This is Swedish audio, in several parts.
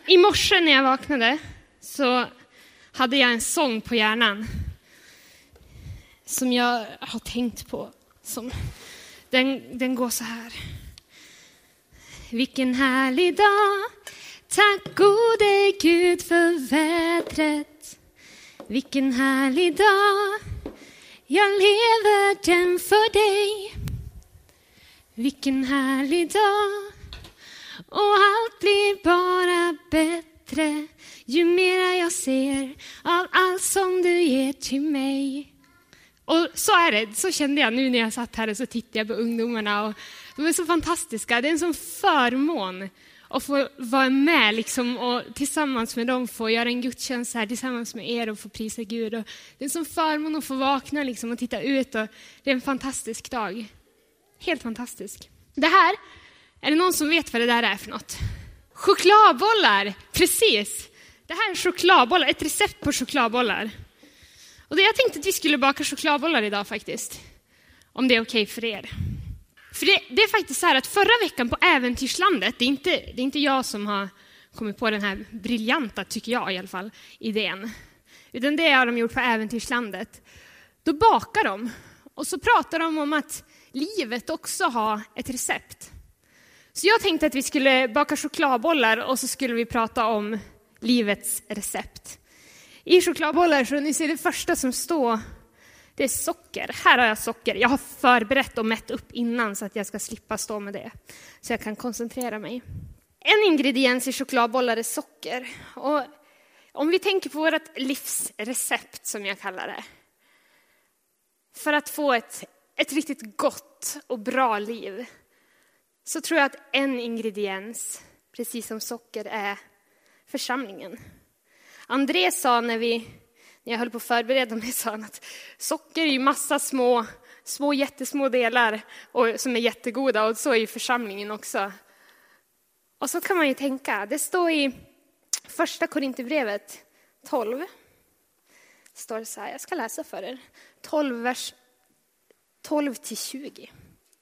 I morse när jag vaknade så hade jag en sång på hjärnan som jag har tänkt på. Den går så här. Vilken härlig dag, tack gode Gud för vädret. Vilken härlig dag, jag lever den för dig. Vilken härlig dag, och allt blir bara bättre ju mer jag ser av allt som du ger till mig. Och så är det, så kände jag nu när jag satt här och så tittade jag på ungdomarna. Och de är så fantastiska, det är en sån förmån att få vara med liksom, och tillsammans med dem få göra en gudstjänst här tillsammans med er och få prisa Gud. Och det är en sån förmån att få vakna liksom, och titta ut, och det är en fantastisk dag. Helt fantastisk. Det här, är det någon som vet vad det där är för något? Chokladbollar, precis. Det här är chokladbollar, ett recept på chokladbollar. Och jag tänkte att vi skulle baka chokladbollar idag faktiskt. Om det är okej för er. För det är faktiskt så här att förra veckan på Äventyrslandet, det är inte jag som har kommit på den här briljanta, tycker jag i alla fall, idén. Utan det har de gjort på Äventyrslandet. Då bakar de. Och så pratar de om att livet också har ett recept. Så jag tänkte att vi skulle baka chokladbollar och så skulle vi prata om livets recept. I chokladbollar, så ni ser det första som står, det är socker. Här har jag socker. Jag har förberett och mätt upp innan så att jag ska slippa stå med det. Så jag kan koncentrera mig. En ingrediens i chokladbollar är socker. Och om vi tänker på vårt livsrecept som jag kallar det. För att få ett riktigt gott och bra liv. Så tror jag att en ingrediens, precis som socker, är församlingen. André sa när jag höll på att förbereda mig, sa han att socker är ju massa små jättesmå delar och som är jättegoda, och så är ju församlingen också. Och så kan man ju tänka, det står i första Korinthierbrevet 12. Det står så här, jag ska läsa för er. 12 vers 12-20.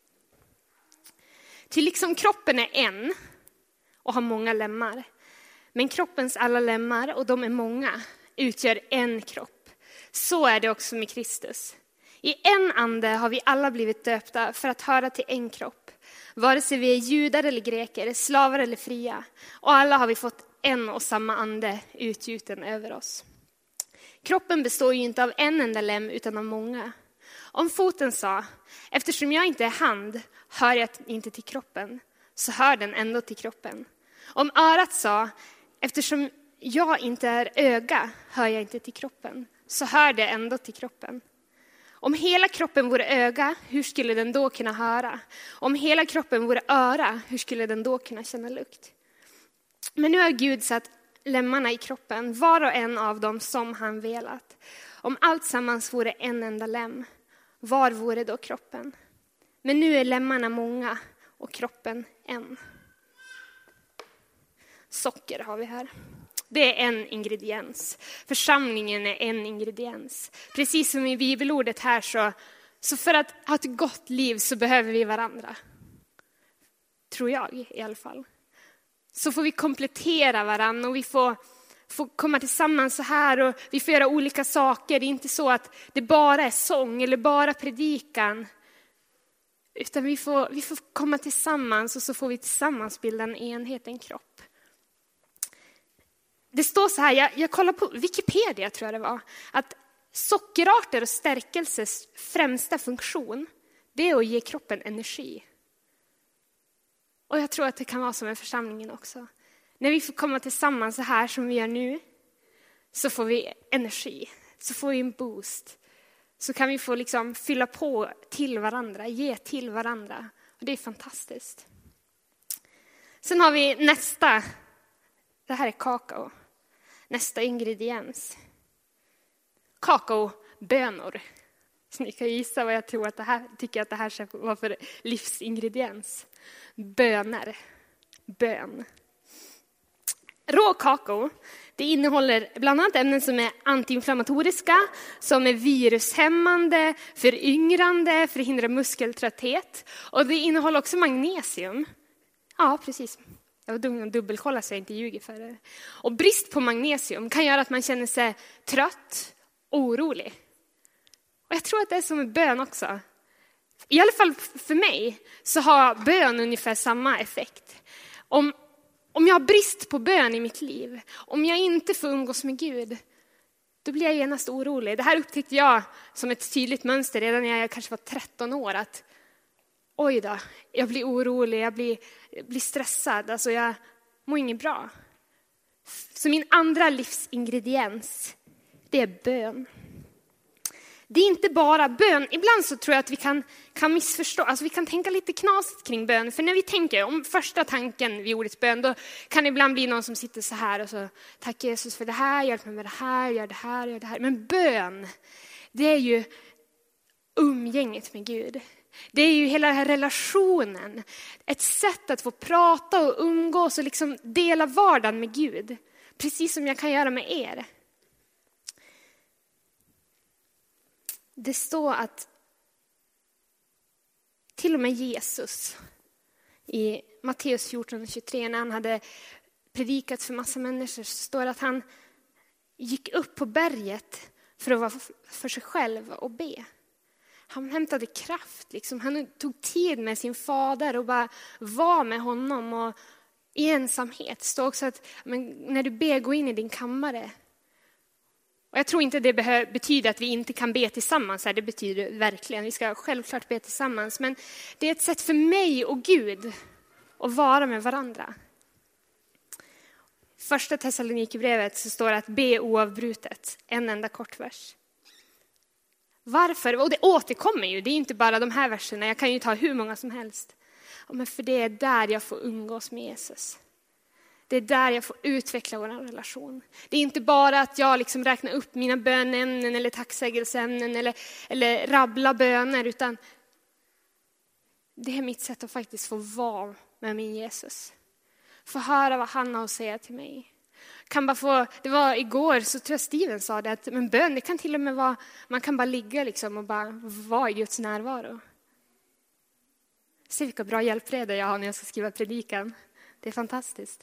Till liksom kroppen är en och har många lemmar. Men kroppens alla lemmar, och de är många, utgör en kropp. Så är det också med Kristus. I en ande har vi alla blivit döpta för att höra till en kropp. Vare sig vi är judar eller greker, slavar eller fria. Och alla har vi fått en och samma ande utgjuten över oss. Kroppen består ju inte av en enda lem utan av många. Om foten sa, eftersom jag inte är hand, hör jag inte till kroppen, så hör den ändå till kroppen. Om örat sa, eftersom jag inte är öga, hör jag inte till kroppen, så hör det ändå till kroppen. Om hela kroppen vore öga, hur skulle den då kunna höra? Om hela kroppen vore öra, hur skulle den då kunna känna lukt? Men nu har Gud satt lemmarna i kroppen, var och en av dem som han velat. Om allt sammans vore en enda lem, var vore då kroppen? Men nu är lemmarna många och kroppen en. Socker har vi här. Det är en ingrediens. Församlingen är en ingrediens. Precis som i bibelordet här, så för att ha ett gott liv så behöver vi varandra. Tror jag i alla fall. Så får vi komplettera varandra och vi får komma tillsammans så här, och vi får göra olika saker. Det är inte så att det bara är sång eller bara predikan. Utan vi får komma tillsammans, och så får vi tillsammans bilda en enhet, en kropp. Det står så här, jag kollar på Wikipedia tror jag det var, att sockerarter och stärkelses främsta funktion, det är att ge kroppen energi. Och jag tror att det kan vara som i församlingen också. När vi får komma tillsammans så här som vi gör nu, så får vi energi, så får vi en boost. Så kan vi få liksom fylla på till varandra, ge till varandra. Och det är fantastiskt. Sen har vi nästa. Det här är kakao. Nästa ingrediens. Kakaobönor. Så ni kan gissa vad jag tror att tycker att det här ska vara för livsingrediens. Bönor. Bön. Rå kakao, det innehåller bland annat ämnen som är antiinflammatoriska, som är virushämmande, föryngrande, förhindrar muskeltrötthet. Och det innehåller också magnesium. Ja, precis. Jag var tvungen att dubbelkolla så jag inte ljuger för det. Och brist på magnesium kan göra att man känner sig trött och orolig. Och jag tror att det är som med bön också. I alla fall för mig så har bön ungefär samma effekt. Om jag har brist på bön i mitt liv, om jag inte får umgås med Gud, då blir jag genast orolig. Det här upptäckte jag som ett tydligt mönster redan när jag kanske var 13 år. Att oj då, jag blir orolig, jag blir stressad. Alltså jag mår inget bra. Så min andra livsingrediens, det är bön. Det är inte bara bön. Ibland så tror jag att vi kan missförstå. Alltså vi kan tänka lite knasigt kring bön. För när vi tänker om första tanken vid ordet bön, då kan det ibland bli någon som sitter så här och så: tack Jesus för det här, hjälp mig med det här, gör det här, gör det här. Men bön, det är ju umgänget med Gud. Det är ju hela den här relationen. Ett sätt att få prata och umgås och liksom dela vardagen med Gud. Precis som jag kan göra med er. Det står att till och med Jesus i Matteus 14:23, när han hade predikat för massa människor, så står det att han gick upp på berget för att vara för sig själv och be. Han hämtade kraft. Liksom. Han tog tid med sin fader och bara var med honom. Och i ensamhet. Det står också att när du ber, gå in i din kammare. Och jag tror inte det betyder att vi inte kan be tillsammans. Det betyder verkligen, vi ska självklart be tillsammans. Men det är ett sätt för mig och Gud att vara med varandra. Första Thessalonikerbrevet så står det att be oavbrutet. En enda kort vers. Varför? Och det återkommer ju. Det är inte bara de här verserna. Jag kan ju ta hur många som helst. Men för det är där jag får umgås med Jesus. Det är där jag får utveckla vår relation. Det är inte bara att jag liksom räknar upp mina bönämnen eller tacksägelseämnen eller rabbla böner, utan det är mitt sätt att faktiskt få vara med min Jesus. Få höra vad han har att säga till mig. Det var igår så tror jag Steven sa det, att men bön, det kan till och med vara, man kan bara ligga liksom och bara vara i Guds närvaro. Se vilka bra hjälpredor jag har när jag ska skriva predikan. Det är fantastiskt.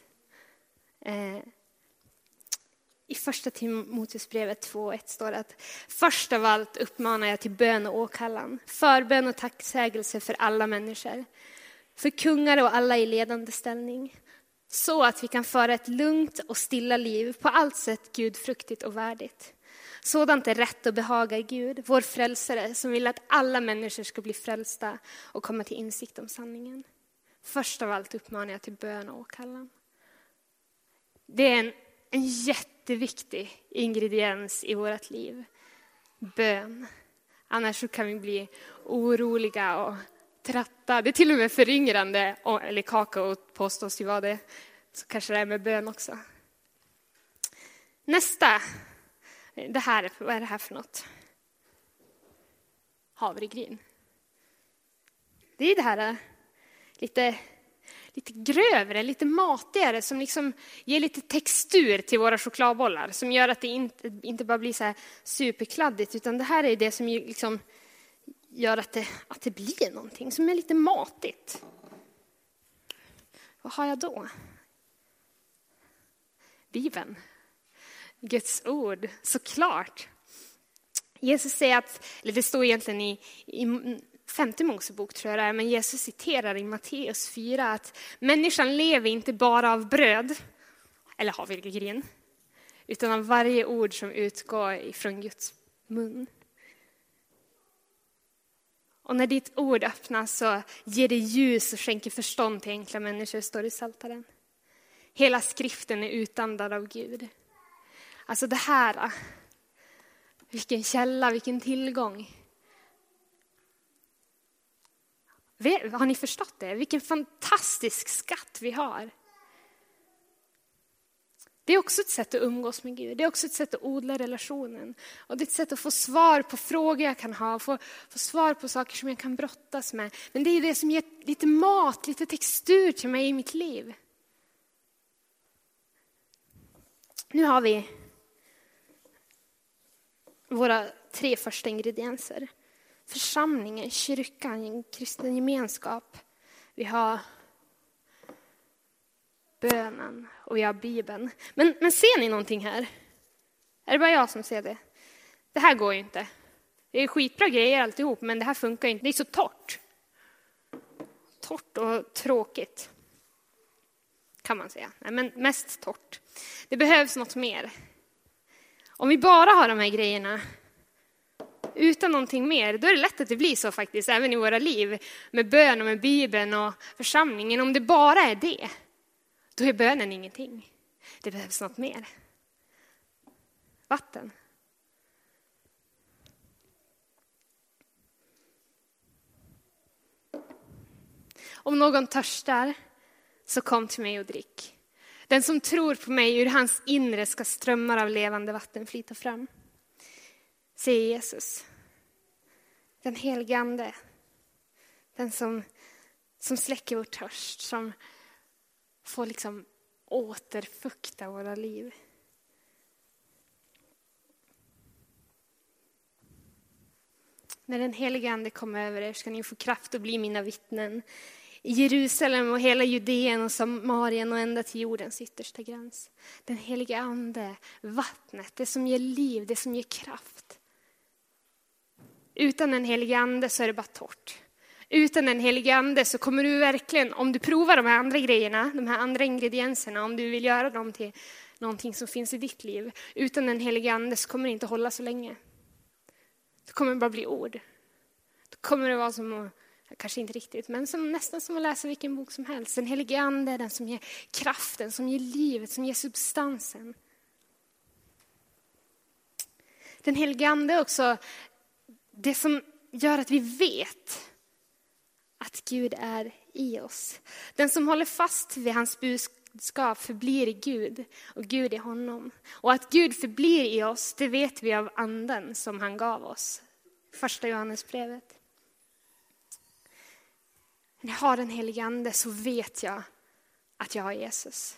I första Timoteusbrevet 2:1 står det att först av allt uppmanar jag till bön och åkallan, förbön och tacksägelse för alla människor, för kungar och alla i ledande ställning, så att vi kan föra ett lugnt och stilla liv, på allt sätt gudfruktigt och värdigt. Sådant är rätt och behagar Gud, vår frälsare, som vill att alla människor ska bli frälsta och komma till insikt om sanningen. Först av allt uppmanar jag till bön och åkallan. Det är en jätteviktig ingrediens i vårt liv. Bön. Annars så kan vi bli oroliga och trötta. Det är till och med föryngrande, eller kakao påstås ju vara det. Så kanske det är med bön också. Nästa. Vad är det här för något? Havregryn. Det är det här lite grövre, lite matigare, som liksom ger lite textur till våra chokladbollar, som gör att det inte bara blir så här superkladdigt, utan det här är det som liksom gör att det blir någonting som är lite matigt. Vad har jag då? Bibeln. Guds ord, såklart. Jesus säger eller det står egentligen i 5:e Mosebok tror jag det är, men Jesus citerar i Matteus 4 att människan lever inte bara av bröd eller havregryn, utan av varje ord som utgår ifrån Guds mun. Och när ditt ord öppnas så ger det ljus och skänker förstånd till enkla människor, står det i Psaltaren. Hela skriften är utandad av Gud. Alltså det här, vilken källa, vilken tillgång. Har ni förstått det? Vilken fantastisk skatt vi har. Det är också ett sätt att umgås med Gud. Det är också ett sätt att odla relationen. Och det är ett sätt att få svar på frågor jag kan ha. Få svar på saker som jag kan brottas med. Men det är det som ger lite mat, lite textur till mig i mitt liv. Nu har vi våra 3 första ingredienser. Församlingen, kyrkan, en kristen gemenskap. Vi har bönen och vi har Bibeln. Men ser ni någonting här? Är det bara jag som ser det? Det här går ju inte. Det är skitbra grejer alltihop, men det här funkar inte. Det är så torrt. Torrt och tråkigt. Kan man säga. Nej, men mest torrt. Det behövs något mer. Om vi bara har de här grejerna utan någonting mer, då är det lätt att det blir så faktiskt, även i våra liv. Med bön och med Bibeln och församlingen. Om det bara är det, då är bönen ingenting. Det behövs något mer. Vatten. Om någon törstar, så kom till mig och drick. Den som tror på mig, ur hans inre ska strömmar av levande vatten flyta fram. Säger Jesus. Den helige ande. Den som släcker vår törst. Som får liksom återfukta våra liv. När den helige ande kommer över er ska ni få kraft att bli mina vittnen. I Jerusalem och hela Judeen och Samarien och ända till jordens yttersta gräns. Den helige ande, vattnet, det som ger liv, det som ger kraft. Utan den helige ande så är det bara torrt. Utan den helige ande så kommer du verkligen, om du provar de här andra grejerna, de här andra ingredienserna, om du vill göra dem till någonting som finns i ditt liv. Utan den helige ande så kommer det inte hålla så länge. Det kommer bara bli ord. Då kommer det vara som, kanske inte riktigt, men nästan som att läsa vilken bok som helst. Den helige ande är den som ger kraften, som ger livet, som ger substansen. Den helige ande är också det som gör att vi vet att Gud är i oss. Den som håller fast vid hans budskap förblir i Gud och Gud i honom. Och att Gud förblir i oss, det vet vi av anden som han gav oss. Första Johannesbrevet. När jag har den helige ande så vet jag att jag har Jesus.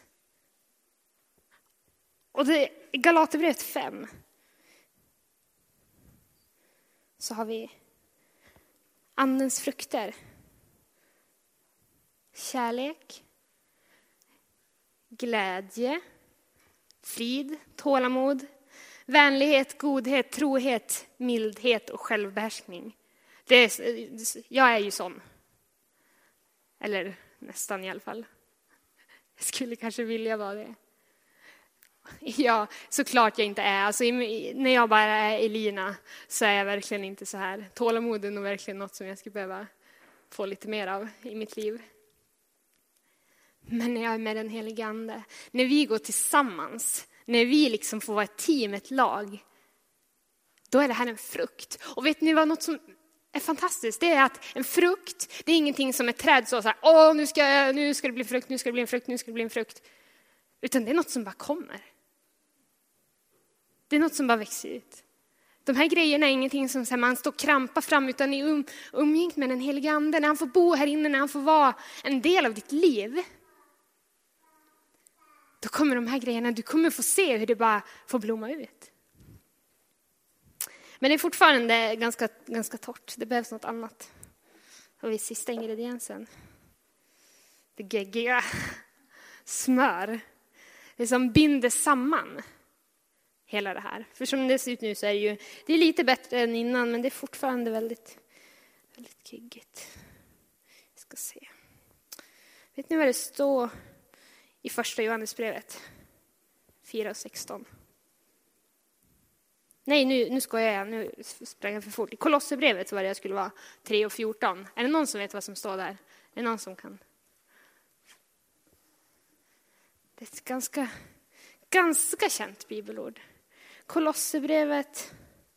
Och det i Galaterbrevet 5 så har vi andens frukter. Kärlek, glädje, frid, tålamod, vänlighet, godhet, trohet, mildhet och självbehärskning. Jag är ju sån. Eller nästan i alla fall. Jag skulle kanske vilja vara det. Ja, såklart jag inte är. Alltså, när jag bara är Elina så är jag verkligen inte så här. Tålamod är nog verkligen något som jag skulle behöva få lite mer av i mitt liv. Men när jag är med den helige ande, när vi går tillsammans, när vi liksom får vara ett team, ett lag, då är det här en frukt. Och vet ni vad något som är fantastiskt? Det är att en frukt, det är ingenting som ett träd så här, nu ska det bli frukt, nu ska det bli en frukt, nu ska det bli en frukt. Utan det är något som bara kommer. Det är något som bara växer ut. De här grejerna är ingenting som så här, man står och krampar fram, utan i umgänget med den helige ande, när han får bo här inne, när han får vara en del av ditt liv. Då kommer de här grejerna, du kommer få se hur det bara får blomma ut. Men det är fortfarande ganska torrt. Det behövs något annat. Och vi sista ingrediensen. Det geggiga. Smör. Det som binder samman hela det här. För som det ser ut nu så är det är lite bättre än innan, men det är fortfarande väldigt geggigt. Vi ska se. Vet ni vad det står i första Johannesbrevet 4:16? Nej, nu skojar jag. Nu sprang jag för fort. I Kolosserbrevet var det jag skulle vara 3:14. Är det någon som vet vad som står där? Är det någon som kan? Det är ett ganska känt bibelord. Kolosserbrevet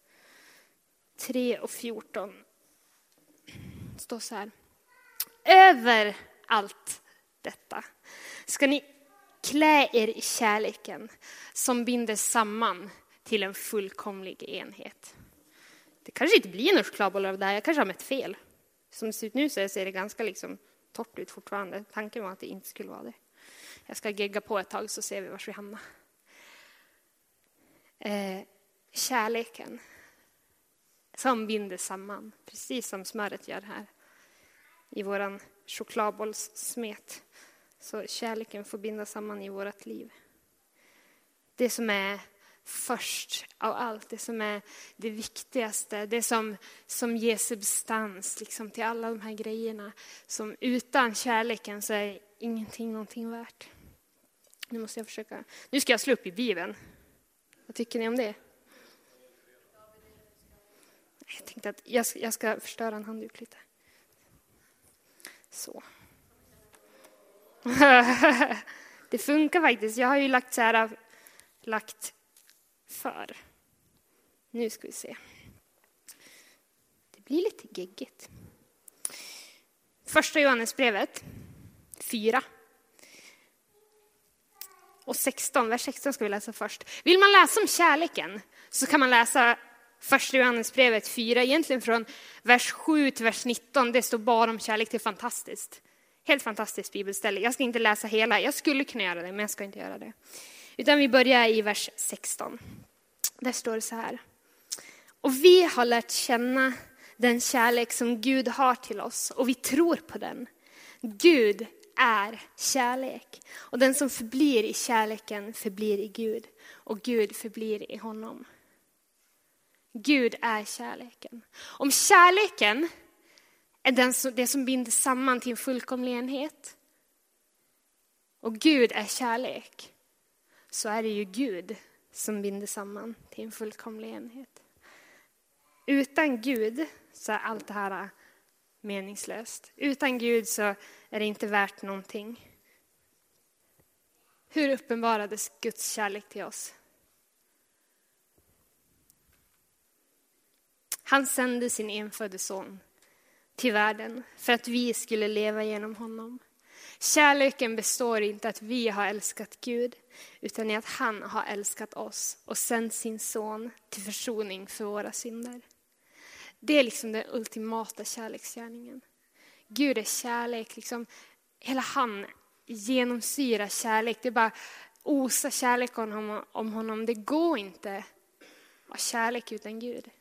3:14. Det står så här. Över allt detta ska ni klä er i kärleken som binder samman till en fullkomlig enhet. Det kanske inte blir några chokladbollar av det här. Jag kanske har mätt fel. Som det ser ut nu så ser det ganska liksom torrt ut fortfarande. Tanken var att det inte skulle vara det. Jag ska gegga på ett tag så ser vi var vi hamnar. Kärleken som binder samman. Precis som smöret gör här. I våran chokladbollssmet. Så kärleken får binda samman i vårt liv. Det som är först av allt, det som är det viktigaste, det som ger substans liksom, till alla de här grejerna. Som utan kärleken så är ingenting någonting värt. Nu måste jag försöka. Nu ska jag slå upp i Bibeln. Vad tycker ni om det? Jag tänkte att jag ska förstöra en handduk lite. Så. Det funkar faktiskt. Jag har ju lagt för. Nu ska vi se. Det blir lite geggigt. Första Johannesbrevet 4. Och 16, vers 16 ska vi läsa först. Vill man läsa om kärleken så kan man läsa första Johannesbrevet 4. Egentligen från vers 7 till vers 19. Det står bara om kärlek. Det är fantastiskt. Helt fantastiskt bibelställe. Jag ska inte läsa hela. Jag skulle kunna göra det, men jag ska inte göra det. Utan vi börjar i vers 16. Där står det så här. Och vi har lärt känna den kärlek som Gud har till oss. Och vi tror på den. Gud är kärlek. Och den som förblir i kärleken förblir i Gud. Och Gud förblir i honom. Gud är kärleken. Om kärleken är det som binder samman till en fullkomlig enhet. Och Gud är kärlek. Så är det ju Gud som binder samman till en fullkomlig enhet. Utan Gud så är allt det här meningslöst. Utan Gud så är det inte värt någonting. Hur uppenbarades Guds kärlek till oss? Han sände sin enfödde son till världen för att vi skulle leva genom honom. Kärleken består inte att vi har älskat Gud utan i att han har älskat oss och sänt sin son till försoning för våra synder. Det är liksom den ultimata kärleksgärningen. Gud är kärlek, liksom hela han genomsyrar kärlek. Det är bara osa kärlek om honom. Det går inte att ha kärlek utan Gud.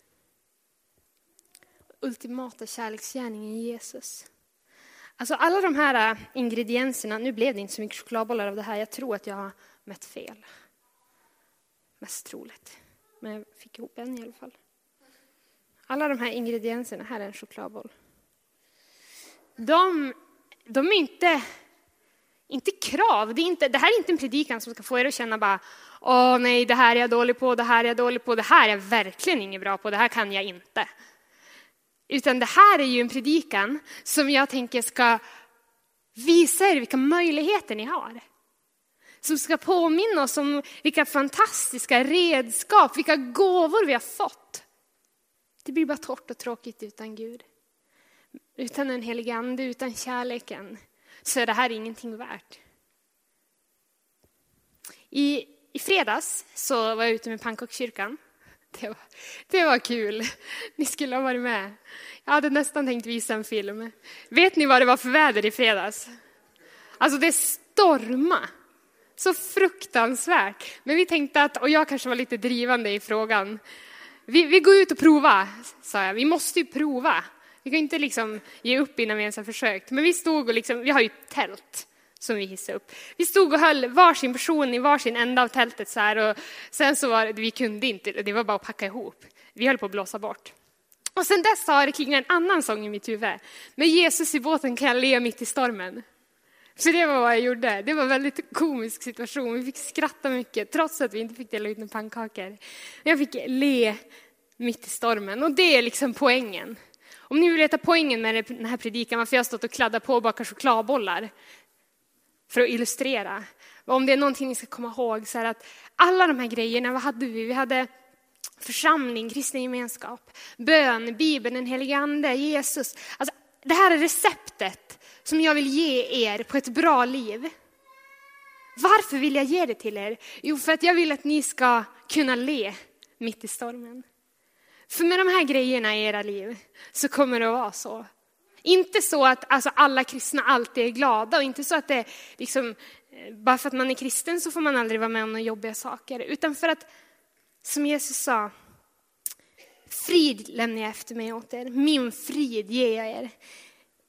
Ultimata kärleksgärningen i Jesus. Alltså alla de här ingredienserna, nu blev det inte så mycket chokladbollar av det här. Jag tror att jag har mätt fel. Mest troligt. Men jag fick ihop en i alla fall. Alla de här ingredienserna, här är en chokladboll. De är inte krav. Det här är inte en predikan som ska få er att känna bara, åh nej, det här är jag dålig på, det här är jag dålig på, det här är jag verkligen inget bra på, det här kan jag inte. Utan det här är ju en predikan som jag tänker ska visa er vilka möjligheter ni har. Som ska påminna oss om vilka fantastiska redskap, vilka gåvor vi har fått. Det blir bara torrt och tråkigt utan Gud. Utan en helig ande, utan kärleken, så är det här ingenting värt. I fredags så var jag ute med pannkakskyrkan. Det var kul. Ni skulle ha varit med. Jag hade nästan tänkt visa en film. Vet ni vad det var för väder i fredags? Alltså det stormade. Så fruktansvärt. Men vi tänkte att, och jag kanske var lite drivande i frågan. Vi går ut och prova, sa jag. Vi måste ju prova. Vi kan inte liksom ge upp innan vi ens har försökt. Men vi stod och liksom, vi har ju tält som vi hissade upp. Vi stod och höll varsin person i varsin ända av tältet så här. Och sen så var det, vi kunde inte, det var bara att packa ihop. Vi höll på att blåsa bort. Och sen dess har det klingat en annan sång i mitt huvud. Med Jesus i båten kan jag le mitt i stormen. Så det var vad jag gjorde. Det var en väldigt komisk situation. Vi fick skratta mycket trots att vi inte fick dela ut några pannkakor. Jag fick le mitt i stormen. Och det är liksom poängen. Om ni vill veta poängen med den här predikan, varför jag har stått och kladdat på och bakar chokladbollar. För att illustrera. Om det är någonting ni ska komma ihåg så är att alla de här grejerna, vad hade vi? Vi hade församling, kristen gemenskap, bön, Bibeln, den helige ande, Jesus. Alltså, det här är receptet som jag vill ge er på ett bra liv. Varför vill jag ge det till er? Jo, för att jag vill att ni ska kunna le mitt i stormen. För med de här grejerna i era liv så kommer det att vara så. Inte så att alltså, alla kristna alltid är glada och inte så att det liksom, bara för att man är kristen så får man aldrig vara med om några jobbiga saker. Utan för att, som Jesus sa, frid lämnar jag efter mig åt er. Min frid ger jag er.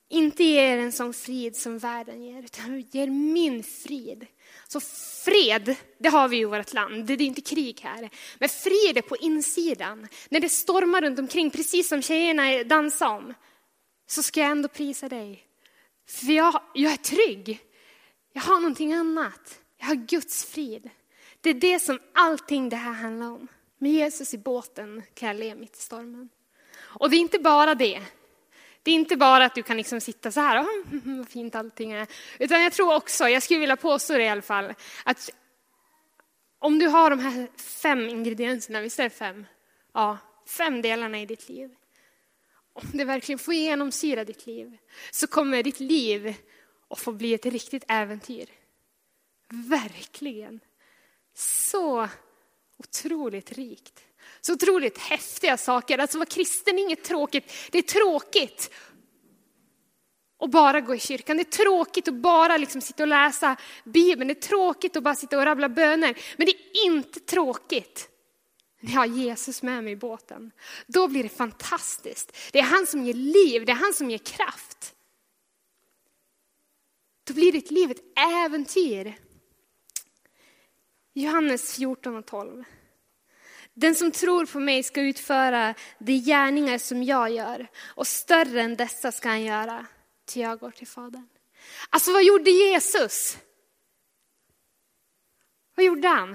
inte ger en sån frid som världen ger, utan ger min frid. Så fred, det har vi i vårt land. Det är inte krig här. Men frid är på insidan. När det stormar runt omkring, precis som tjejerna dansar om, så ska jag ändå prisa dig. För jag är trygg. Jag har någonting annat. Jag har Guds frid. Det är det som allting det här handlar om. Med Jesus i båten kan jag le mitt i stormen. Och det är inte bara det. Det är inte bara att du kan liksom sitta så här, vad fint allting är. Utan jag tror också, jag skulle vilja påstå det i alla fall, att om du har de här 5 ingredienserna, visst är det 5? Ja, 5 delarna i ditt liv. Om det verkligen får genomsyra ditt liv, så kommer ditt liv att få bli ett riktigt äventyr. Verkligen. Så otroligt rikt. Så otroligt häftiga saker. Alltså vara kristen är inget tråkigt. Det är tråkigt att bara gå i kyrkan. Det är tråkigt att bara liksom sitta och läsa Bibeln. Det är tråkigt att bara sitta och rabbla böner. Men det är inte tråkigt när jag har Jesus med mig i båten. Då blir det fantastiskt. Det är han som ger liv. Det är han som ger kraft. Då blir ditt liv ett äventyr. Johannes 14:12. Den som tror på mig ska utföra de gärningar som jag gör. Och större än dessa ska han göra. Till jag går till Fadern. Alltså vad gjorde Jesus? Vad gjorde han?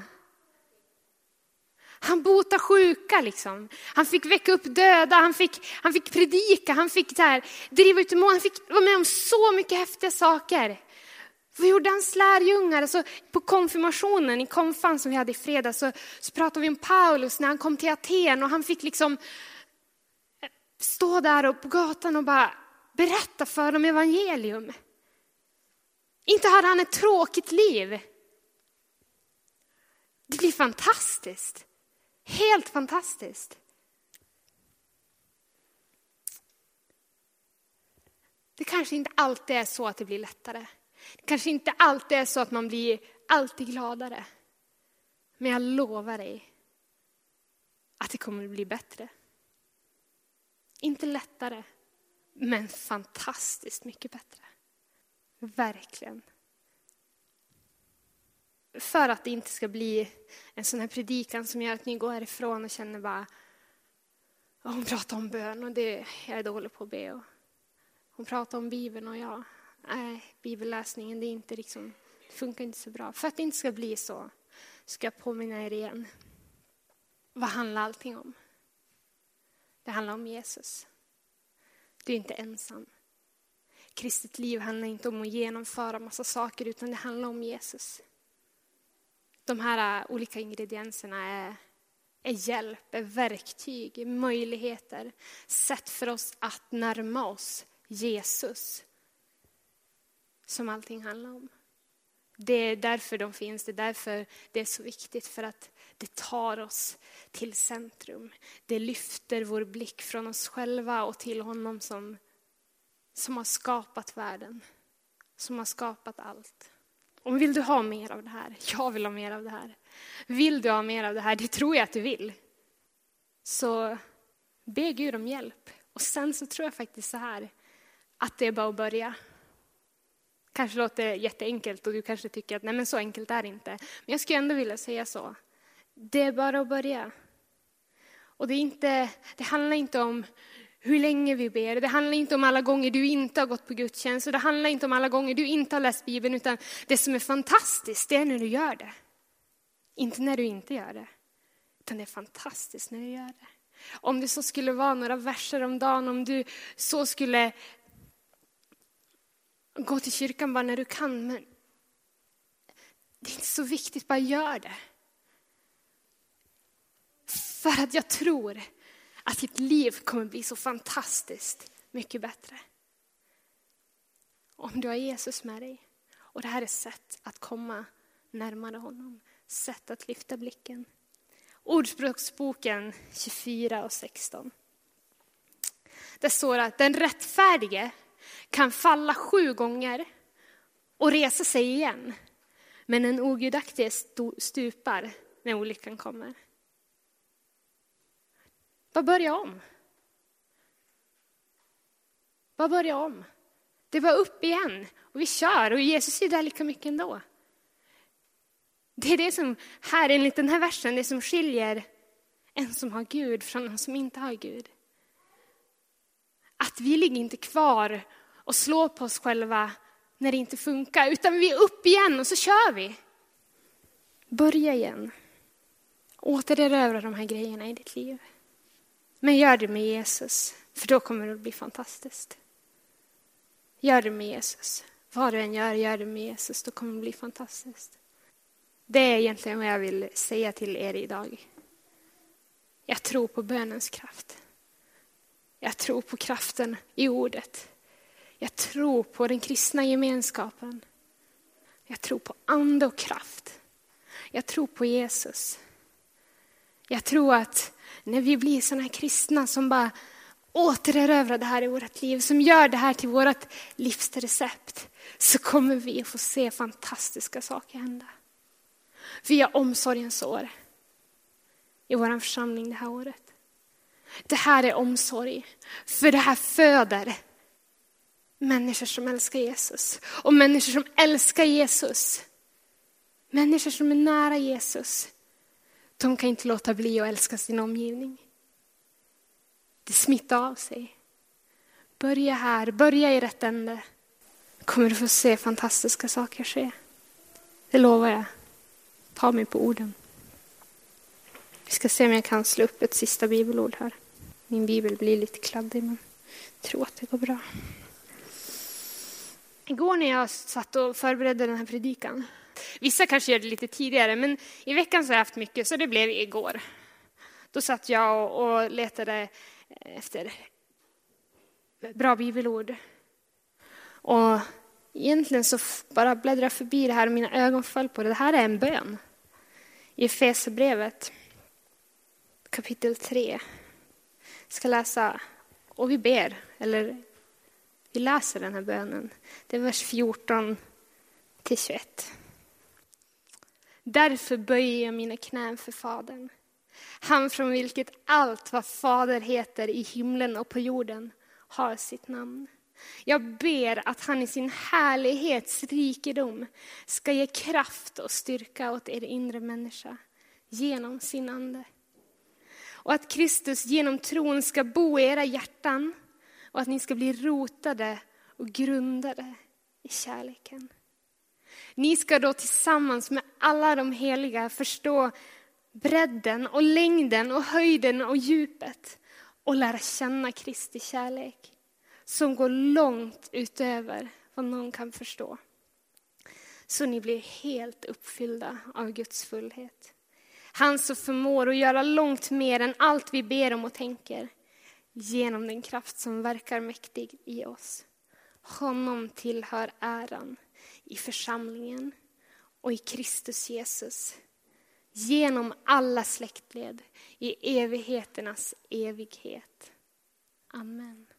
Han botade sjuka liksom. Han fick väcka upp döda. Han fick predika. Han fick driva ut demon. Han fick vara med om så mycket häftiga saker. Vad gjorde hans lärjungar? Alltså, på konfirmationen, i konfan som vi hade i fredags, så pratade vi om Paulus när han kom till Aten. Och han fick liksom stå där och på gatan och bara berätta för dem evangelium. Inte hade han ett tråkigt liv. Det blir fantastiskt. Helt fantastiskt. Det kanske inte alltid är så att det blir lättare. Det kanske inte alltid är så att man blir alltid gladare. Men jag lovar dig att det kommer att bli bättre. Inte lättare, men fantastiskt mycket bättre. Verkligen. För att det inte ska bli en sån här predikan som gör att ni går härifrån och känner bara, hon pratar om bön och jag är dålig på att be. Och hon pratar om Bibeln och bibelläsningen, det funkar inte så bra. För att det inte ska bli så, ska jag påminna er igen. Vad handlar allting om? Det handlar om Jesus. Du är inte ensam. Kristet liv handlar inte om att genomföra massa saker, utan det handlar om Jesus. De här olika ingredienserna är hjälp, är verktyg, är möjligheter. Sätt för oss att närma oss Jesus. Som allting handlar om. Det är därför de finns, det är därför det är så viktigt. För att det tar oss till centrum. Det lyfter vår blick från oss själva och till honom som har skapat världen. Som har skapat allt. Och vill du ha mer av det här? Jag vill ha mer av det här. Vill du ha mer av det här? Det tror jag att du vill. Så be Gud om hjälp. Och sen så tror jag faktiskt så här. Att det är bara att börja. Kanske låter jätteenkelt och du kanske tycker att nej, men så enkelt är det inte. Men jag skulle ändå vilja säga så. Det är bara att börja. Och det handlar inte om hur länge vi ber. Det handlar inte om alla gånger du inte har gått på gudstjänst. Och det handlar inte om alla gånger du inte har läst Bibeln. Utan det som är fantastiskt, det är när du gör det. Inte när du inte gör det. Utan det är fantastiskt när du gör det. Om det så skulle vara några verser om dagen. Om du så skulle gå till kyrkan bara när du kan. Men det är inte så viktigt, bara gör det. För att jag tror att ditt liv kommer bli så fantastiskt mycket bättre. Om du har Jesus med dig. Och det här är sätt att komma närmare honom. Sätt att lyfta blicken. Ordspråksboken 24:16. Det står att den rättfärdige kan falla 7 gånger och resa sig igen. Men den ogudaktige stupar när olyckan kommer. Bara börja om. Bara börja om. Det var upp igen. Och vi kör. Och Jesus är där lika mycket ändå. Det är det som här enligt den här versen, det som skiljer en som har Gud från en som inte har Gud. Att vi ligger inte kvar och slår på oss själva när det inte funkar. Utan vi är upp igen och så kör vi. Börja igen. Återerövra de här grejerna i ditt liv. Men gör det med Jesus. För då kommer det att bli fantastiskt. Gör det med Jesus. Vad du än gör det med Jesus. Då kommer det att bli fantastiskt. Det är egentligen vad jag vill säga till er idag. Jag tror på bönens kraft. Jag tror på kraften i ordet. Jag tror på den kristna gemenskapen. Jag tror på ande och kraft. Jag tror på Jesus. Jag tror att när vi blir såna här kristna som bara återerövrar det här i vårt liv, som gör det här till vårt livsrecept, så kommer vi att få se fantastiska saker hända. Vi har omsorgens år i vår församling det här året. Det här är omsorg, för det här föder människor som älskar Jesus. Och människor som älskar Jesus, människor som är nära Jesus, de kan inte låta bli att älska sin omgivning. Det smittar av sig. Börja här, börja i rätt ände. Kommer du få se fantastiska saker ske. Det lovar jag. Ta mig på orden. Vi ska se om jag kan slå upp ett sista bibelord här. Min bibel blir lite kladdig, men jag tror att det går bra. Igår när jag satt och förberedde den här predikan. Vissa kanske gör det lite tidigare, men i veckan så har jag haft mycket, så det blev igår. Då satt jag och letade efter bra bibelord. Och egentligen så bara bläddrade jag förbi det här och mina ögon föll på det. Det här är en bön. I Efesierbrevet kapitel 3. Jag ska läsa, och vi ber, eller vi läser den här bönen. Det är vers 14 till 21. Därför böjer jag mina knän för Fadern. Han från vilket allt vad Fader heter i himlen och på jorden har sitt namn. Jag ber att han i sin härlighets rikedom ska ge kraft och styrka åt er inre människa genom sin ande. Och att Kristus genom tron ska bo i era hjärtan och att ni ska bli rotade och grundade i kärleken. Ni ska då tillsammans med alla de heliga förstå bredden och längden och höjden och djupet och lära känna Kristi kärlek som går långt utöver vad någon kan förstå. Så ni blir helt uppfyllda av Guds fullhet. Han som förmår att göra långt mer än allt vi ber om och tänker genom den kraft som verkar mäktig i oss. Honom tillhör äran i församlingen och i Kristus Jesus genom alla släktled i evigheternas evighet. Amen.